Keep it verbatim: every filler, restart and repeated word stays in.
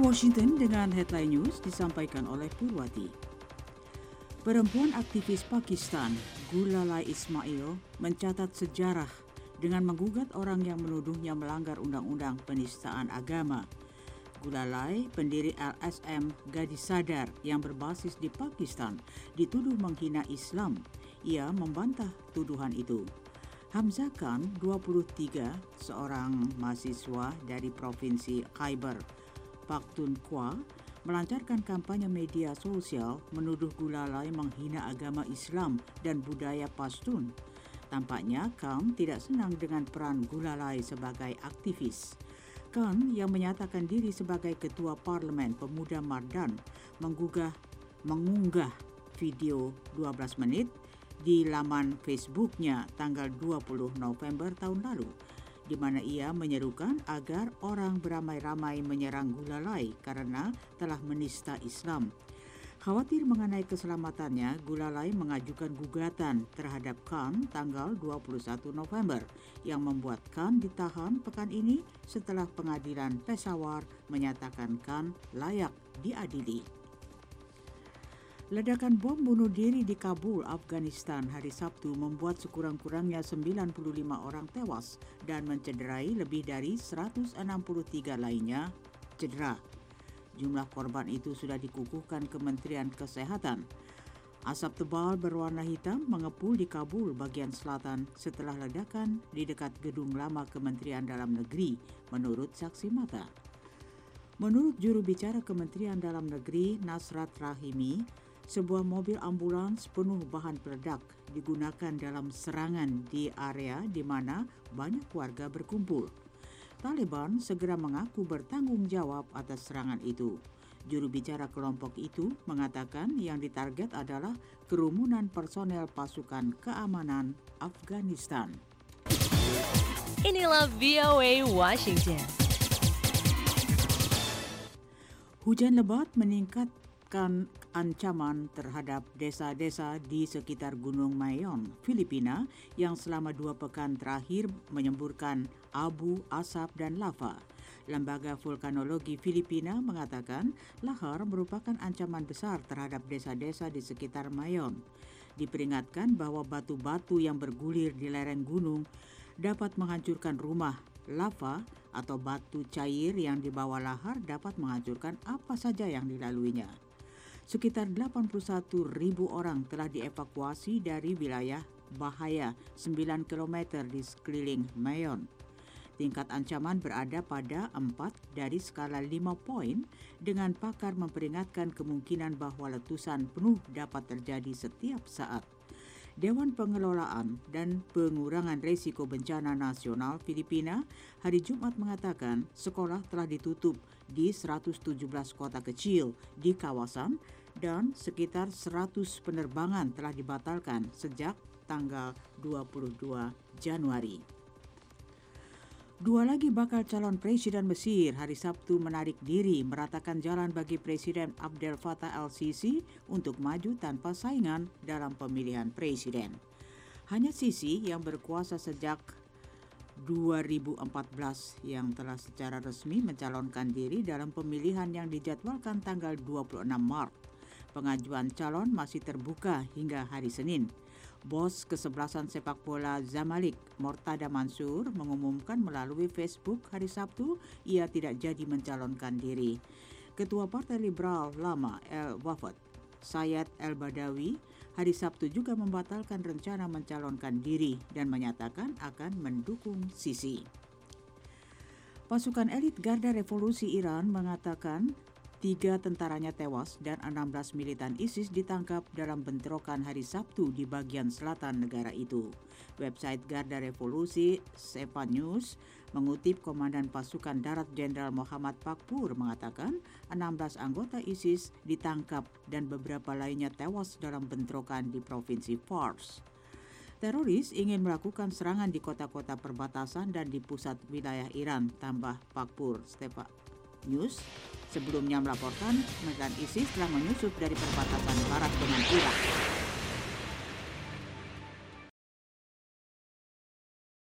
Washington dengan headline news disampaikan oleh Purwati. Perempuan aktivis Pakistan, Gulalai Ismail, mencatat sejarah dengan menggugat orang yang menuduhnya melanggar undang-undang penistaan agama. Gulalai, pendiri L S M Gadis Sadar yang berbasis di Pakistan, dituduh menghina Islam. Ia membantah tuduhan itu. Hamzah Khan, dua puluh tiga, seorang mahasiswa dari Provinsi Khyber Pakhtunkhwa, melancarkan kampanye media sosial menuduh Gulalai menghina agama Islam dan budaya Pashtun. Tampaknya Khan tidak senang dengan peran Gulalai sebagai aktivis. Khan yang menyatakan diri sebagai Ketua Parlemen Pemuda Mardan menggugah, mengunggah video dua belas menit di laman Facebooknya tanggal dua puluh November tahun lalu, di mana ia menyerukan agar orang beramai-ramai menyerang Gulalai karena telah menista Islam. Khawatir mengenai keselamatannya, Gulalai mengajukan gugatan terhadap Khan tanggal dua puluh satu November yang membuat Khan ditahan pekan ini setelah pengadilan Peshawar menyatakan Khan layak diadili. Ledakan bom bunuh diri di Kabul, Afghanistan hari Sabtu membuat sekurang-kurangnya sembilan puluh lima orang tewas dan mencederai lebih dari seratus enam puluh tiga lainnya cedera. Jumlah korban itu sudah dikukuhkan Kementerian Kesehatan. Asap tebal berwarna hitam mengepul di Kabul bagian selatan setelah ledakan di dekat gedung lama Kementerian Dalam Negeri, menurut saksi mata. Menurut juru bicara Kementerian Dalam Negeri Nasrat Rahimi, sebuah mobil ambulans penuh bahan peledak digunakan dalam serangan di area di mana banyak warga berkumpul. Taliban segera mengaku bertanggung jawab atas serangan itu. Juru bicara kelompok itu mengatakan yang ditarget adalah kerumunan personel pasukan keamanan Afghanistan. Inilah V O A Washington. Hujan lebat meningkatkan ancaman terhadap desa-desa di sekitar Gunung Mayon, Filipina yang selama dua pekan terakhir menyemburkan abu, asap, dan lava. Lembaga Vulkanologi Filipina mengatakan lahar merupakan ancaman besar terhadap desa-desa di sekitar Mayon. Diperingatkan bahwa batu-batu yang bergulir di lereng gunung dapat menghancurkan rumah. Lava atau batu cair yang dibawa lahar dapat menghancurkan apa saja yang dilaluinya. Sekitar delapan puluh satu ribu orang telah dievakuasi dari wilayah bahaya sembilan kilometer di sekeliling Mayon. Tingkat ancaman berada pada empat dari skala lima poin dengan pakar memperingatkan kemungkinan bahwa letusan penuh dapat terjadi setiap saat. Dewan Pengelolaan dan Pengurangan Risiko Bencana Nasional Filipina hari Jumat mengatakan sekolah telah ditutup di seratus tujuh belas kota kecil di kawasan dan sekitar seratus penerbangan telah dibatalkan sejak tanggal dua puluh dua Januari. Dua lagi bakal calon Presiden Mesir hari Sabtu menarik diri meratakan jalan bagi Presiden Abdel Fattah el-Sisi untuk maju tanpa saingan dalam pemilihan presiden. Hanya Sisi yang berkuasa sejak dua ribu empat belas yang telah secara resmi mencalonkan diri dalam pemilihan yang dijadwalkan tanggal dua puluh enam Maret. Pengajuan calon masih terbuka hingga hari Senin. Bos kesebelasan sepak bola Zamalek, Mortada Mansur, mengumumkan melalui Facebook hari Sabtu ia tidak jadi mencalonkan diri. Ketua Partai Liberal Lama El Wafd, Sayyad El-Badawi, hari Sabtu juga membatalkan rencana mencalonkan diri dan menyatakan akan mendukung Sisi. Pasukan elit Garda Revolusi Iran mengatakan tiga tentaranya tewas dan enam belas militan ISIS ditangkap dalam bentrokan hari Sabtu di bagian selatan negara itu. Website Garda Revolusi Sepa News mengutip Komandan Pasukan Darat Jenderal Muhammad Pakpur mengatakan enam belas anggota ISIS ditangkap dan beberapa lainnya tewas dalam bentrokan di Provinsi Fars. Teroris ingin melakukan serangan di kota-kota perbatasan dan di pusat wilayah Iran, tambah Pakpur. Sepa News sebelumnya melaporkan militan ISIS telah menyusup dari perbatasan barat dengan Irak.